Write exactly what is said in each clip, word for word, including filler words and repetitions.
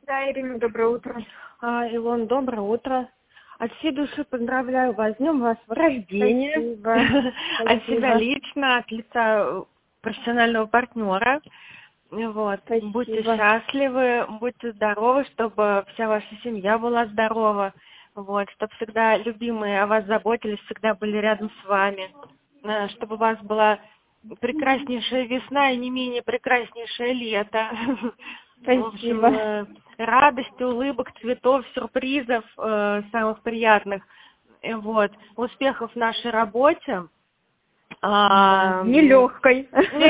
Да, Ирина, доброе утро. А, Илон, доброе утро. От всей души поздравляю вас с днем вашего рождения. Спасибо. От себя Спасибо. лично, от лица профессионального партнера. Вот. Будьте Спасибо. счастливы, будьте здоровы, чтобы вся ваша семья была здорова. Вот. Чтобы всегда любимые о вас заботились, всегда были рядом с вами. Э, Чтобы у вас была прекраснейшая весна и не менее прекраснейшее лето. В общем, Спасибо. э, радости, улыбок, цветов, сюрпризов э, самых приятных. Э, Вот. Успехов в нашей работе. Да, А, нелегкой.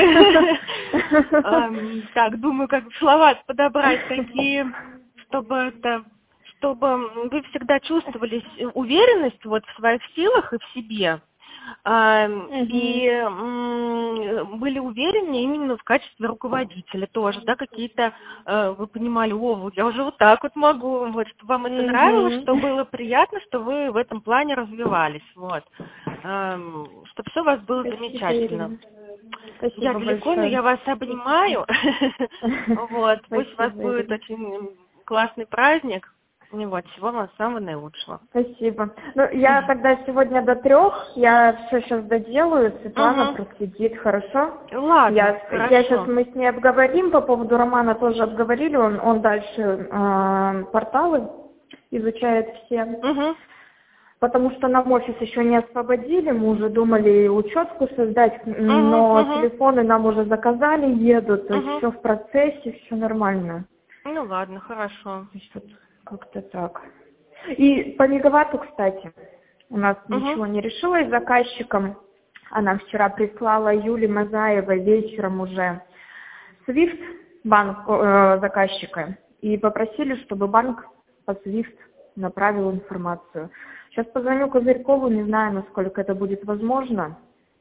Ам, Так, думаю, как слова подобрать такие, чтобы это, чтобы вы всегда чувствовали с- уверенность вот в своих силах и в себе. Ам, Мгм. И м, были уверены именно в качестве руководителя тоже, да, какие-то, э, вы понимали, о, вот я уже вот так вот могу, вот, чтобы вам это нравилось, Мгм. что было приятно, что вы в этом плане развивались, вот, чтобы все у вас было Спасибо, замечательно. Ирина. Я Спасибо далеко, но большое. я вас обнимаю. Вот, пусть у вас Спасибо, будет Ирина. очень классный праздник. И вот, всего вам самого наилучшего. Спасибо. Ну, я тогда сегодня до трех, я все сейчас доделаю, Светлана Угу. проследит, хорошо? Ладно, Я, я сейчас хорошо. мы с ней обговорим, по поводу романа тоже обговорили, он, он дальше э, порталы изучает все. Угу. Потому что нам офис еще не освободили, мы уже думали учетку создать, Угу. но Угу. телефоны нам уже заказали, едут, то есть Угу. все в процессе, все нормально. Ну ладно, хорошо. То есть вот как-то так. И по мегаватту, кстати, у нас Угу. ничего не решилось с заказчиком. Она вчера прислала Юле Мазаевой вечером уже свифт банк э, заказчика и попросили, чтобы банк по свифт направил информацию. Сейчас позвоню Козырькову, не знаю, насколько это будет возможно.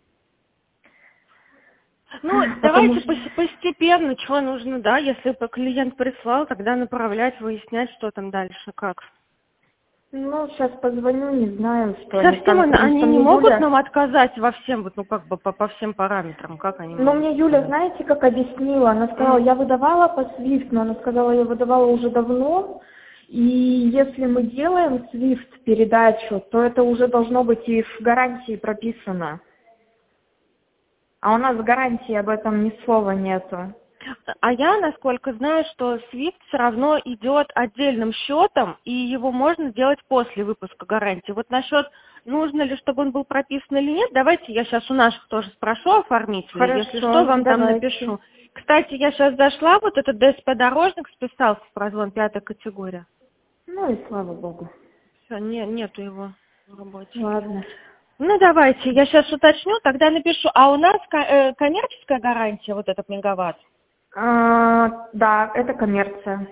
Ну, Потому давайте что, пос- постепенно, что нужно, да, если бы клиент прислал, тогда направлять, выяснять, что там дальше, как. ну, сейчас позвоню, не знаю, что они Совсем скажут, он- потому они что не мне могут Юля... нам отказать во всем, вот, ну, как бы по, по всем параметрам, как они Но могут мне Юля, сказать? знаете, как объяснила? Она сказала, М. я выдавала по свифт, но она сказала, я выдавала уже давно, и если мы делаем свифт передачу, то это уже должно быть и в гарантии прописано. А у нас в гарантии об этом ни слова нету. А я, насколько знаю, что свифт все равно идет отдельным счетом, и его можно делать после выпуска гарантии. Вот насчет, нужно ли, чтобы он был прописан или нет, давайте я сейчас у наших тоже спрошу оформителей, если что, Хорошо, вам там давайте. напишу. Кстати, я сейчас зашла, вот этот ДСП-дорожник списался в прозвон пятая категория. Ну и слава богу. Все, не, нету его в работе. Ладно. Ну, давайте, я сейчас уточню, тогда напишу. А у нас ко- э, коммерческая гарантия, вот этот мегаватт? А, да, это коммерция.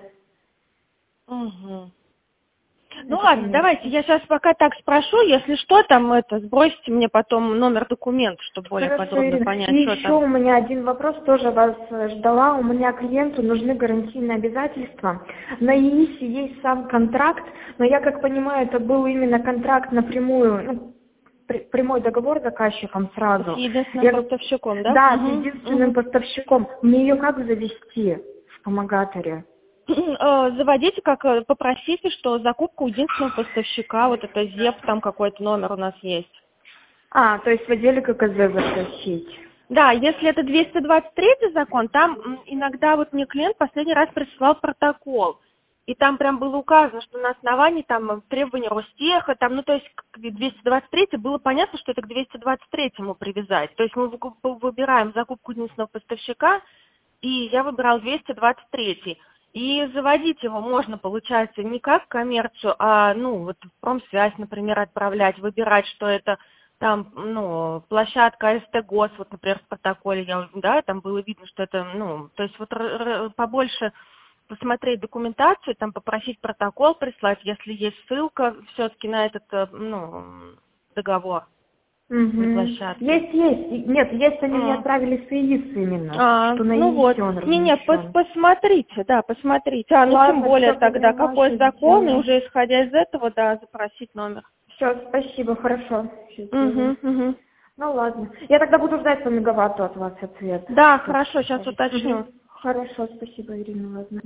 Угу. Ну Это ладно, давайте, коммерция. я сейчас пока так спрошу, если что, там это, сбросьте мне потом номер документа, чтобы более Хорошо, подробно Ирина. И понять, что еще там. у меня один вопрос, тоже вас э, ждала. У меня клиенту нужны гарантийные обязательства. На ИИСе есть сам контракт, но я как понимаю, это был именно контракт напрямую, ну, пр- прямой договор с заказчиком С сразу. единственным Я как- поставщиком, да? да, с Угу, единственным угу. поставщиком. Мне ее как завести в помогаторе? Заводите, как э, попросите, что закупка у единственного поставщика, вот это ЗЕП, там какой-то номер у нас есть. А, то есть в отделе ККЗ запросить. Да, если это двести двадцать третий закон, там м, иногда вот мне клиент последний раз присылал протокол. И там прям было указано, что на основании там требований Ростеха, там, ну то есть к двести двадцать третьему было понятно, что это к двести двадцать третьему привязать. То есть мы выку- выбираем закупку единственного поставщика, и я выбирал двести двадцать третий. И заводить его можно, получается, не как коммерцию, а, ну, вот в промсвязь, например, отправлять, выбирать, что это там, ну, площадка СТ-ГОС, вот, например, в протоколе, я, да, там было видно, что это, ну, то есть вот р- р- побольше посмотреть документацию, там попросить протокол прислать, если есть ссылка все-таки на этот, э, ну, договор для Угу. площадки. Есть, есть. Нет, есть, они мне М. отправили с ИИС именно, А, что на ну вот. ИИСе он Не, не, пос- размещен. посмотрите, да, посмотрите. А, ну тем Ладно, более все тогда, поняла, какой сейчас закон, и сделаю. уже исходя из этого, да, запросить номер. Все, спасибо, хорошо, сейчас сделаю. Угу, угу. Ну ладно. Я тогда буду ждать по мегаватту от вас ответ. Да, Что хорошо, сейчас скажете. уточню. Мгм. Хорошо, спасибо, Ирина, ладно.